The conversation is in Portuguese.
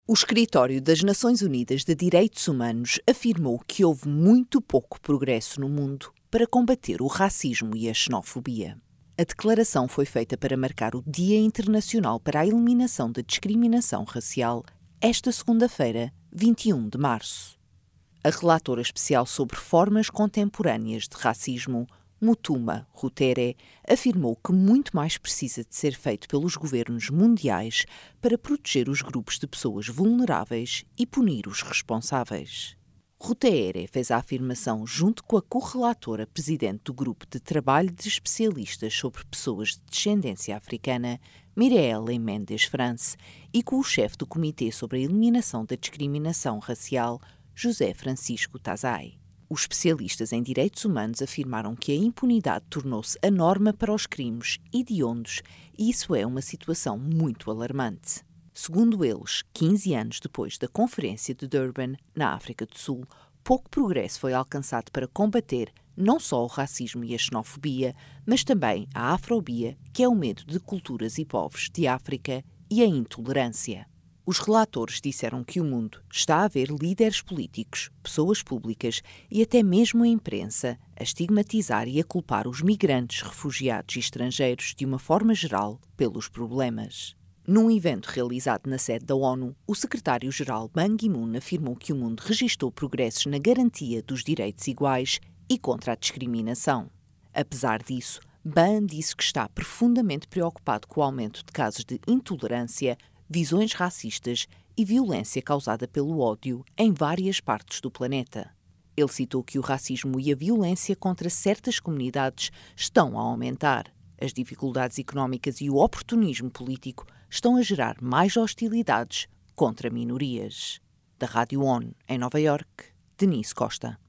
O Escritório das Nações Unidas de Direitos Humanos afirmou que houve muito pouco progresso no mundo para combater o racismo e a xenofobia. A declaração foi feita para marcar o Dia Internacional para a Eliminação da Discriminação Racial, esta segunda-feira, 21 de março. A relatora especial sobre formas contemporâneas de racismo, Mutuma Rutere, afirmou que muito mais precisa de ser feito pelos governos mundiais para proteger os grupos de pessoas vulneráveis e punir os responsáveis. Rutere fez a afirmação junto com a correlatora presidente do Grupo de Trabalho de Especialistas sobre Pessoas de Descendência Africana, Mireille Mendes France, e com o chefe do Comitê sobre a Eliminação da Discriminação Racial, José Francisco Tazai. Os especialistas em direitos humanos afirmaram que a impunidade tornou-se a norma para os crimes hediondos e isso é uma situação muito alarmante. Segundo eles, 15 anos depois da Conferência de Durban, na África do Sul, pouco progresso foi alcançado para combater não só o racismo e a xenofobia, mas também a afrofobia, que é o medo de culturas e povos de África, e a intolerância. Os relatores disseram que o mundo está a ver líderes políticos, pessoas públicas e até mesmo a imprensa a estigmatizar e a culpar os migrantes, refugiados e estrangeiros de uma forma geral pelos problemas. Num evento realizado na sede da ONU, o secretário-geral Ban Ki-moon afirmou que o mundo registrou progressos na garantia dos direitos iguais e contra a discriminação. Apesar disso, Ban disse que está profundamente preocupado com o aumento de casos de intolerância, visões racistas e violência causada pelo ódio em várias partes do planeta. Ele citou que o racismo e a violência contra certas comunidades estão a aumentar. As dificuldades económicas e o oportunismo político estão a gerar mais hostilidades contra minorias. Da Rádio ONU, em Nova Iorque, Denise Costa.